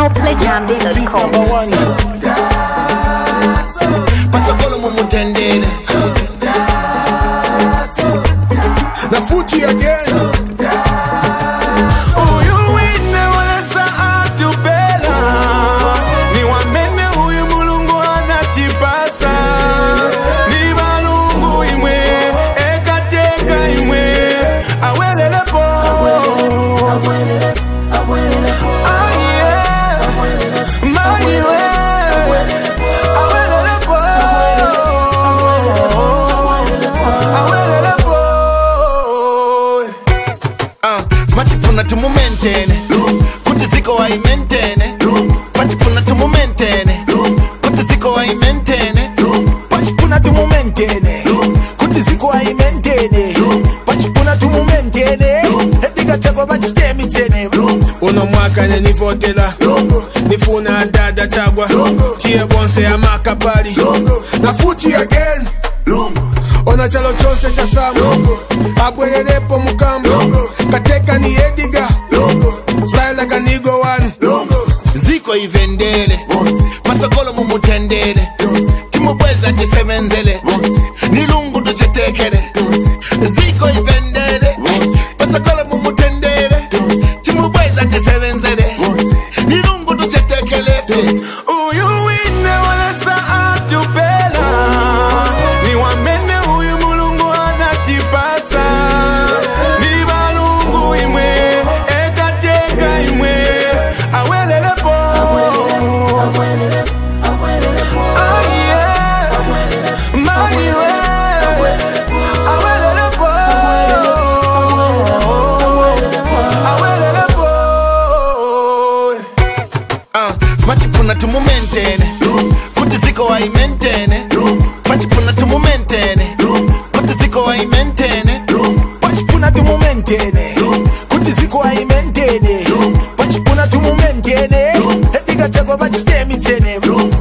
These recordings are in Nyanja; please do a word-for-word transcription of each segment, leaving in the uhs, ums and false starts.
Coldplayjams dot com. Pasapolo mumutendele na fuji again. Pachipuna tu momentene kuti ziko wa imentene Pachipuna tu momentene kuti ziko wa imentene Pachipuna tu momentene kuti ziko wa imentene Pachipuna tu momentene Ediga chagwa bachitemi chene Uno mwaka nye nivotela Nifuna dada chagwa Chie bonse ya makapari Na fuji again Ona chalo chonse cha samu Abwelerepo mukambo Kateka ni Ediga Fly like a nigga one Ziko ivendele Masakolo mumutendele Timubweza jisemenzele Nilungu tuchetekele Ziko ivendele Masakolo mumutendele Timubweza jisemenzele Nilungu tuchetekele Uyu wine wale saa atupela Ni wamene uyu mulungu anatipasa Ni balungu imwe Ekateka imwe Awelele po Ah yeah Maiwe Awelele po Awelele po Ah, Pachipuna tu momentene Kuti ziko wa imentene Pachipuna tu momentene Kuti ziko wa imentene Pachipuna tu momentene Kuti ziko wa imentene Pachipuna tu momentene Ediga chagwa bachitemi chene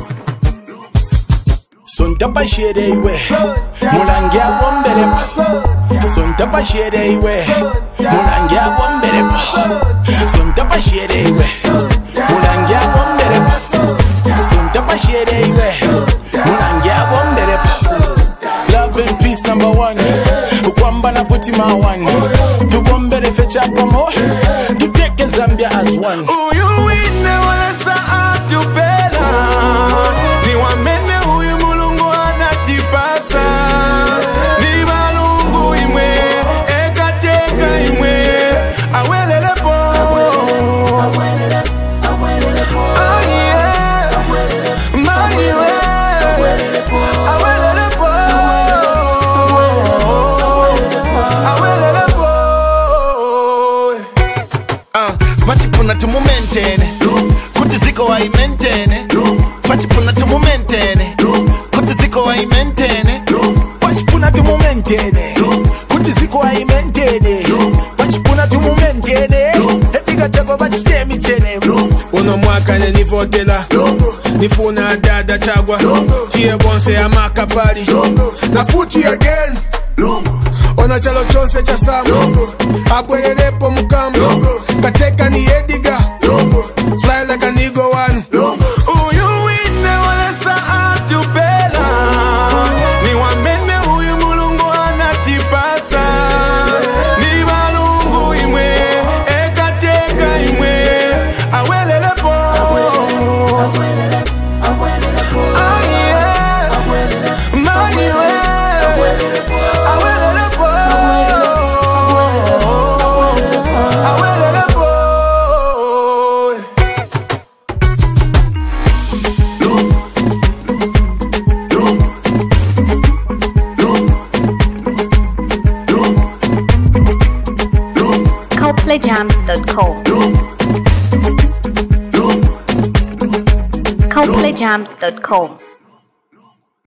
Sontapa shere iwe Mulangia bombere pa Sontapa shere iwe Mulangia bombere pa Sontapa shere iwe Mulangia bombere pa Sontapa shere iwe Mulangia bombere pa Love and peace number one Ukwamba na futi ma one Tubombere fecha pomo Tuteke Zambia as one Uyu wine wale saa atupela Ni wamene uyu mulungu anatipasa Ni balungu imwe Ekateka imwe Awelele po Ah yeah Maiwe Awelele po Awelele po Ah, Pachipuna tu momentene Kuti ziko wa imentene Pachipuna tu momentene Kuti ziko wa imentene Pachipuna tu momentene Kuti ziko wa imentene Pachipuna tu momentene Ediga chagwa bachitemi chene Uno mwaka nye nivotela Nifuna dada chagwa Chie bonse ya makapari Na fuji again Ona chalo chonse cha samu Abwelerepo mukambo Kateka ni Ediga Fly like a nigga one Uyu wine wale saa atupela Ni wamene uyu mulungu anatipasa Ni balungu imwe Ekateka imwe Awelele po Ah yeah Maiwe Awelele po Awelele po Coldplayjams dot com. Coldplayjams dot com.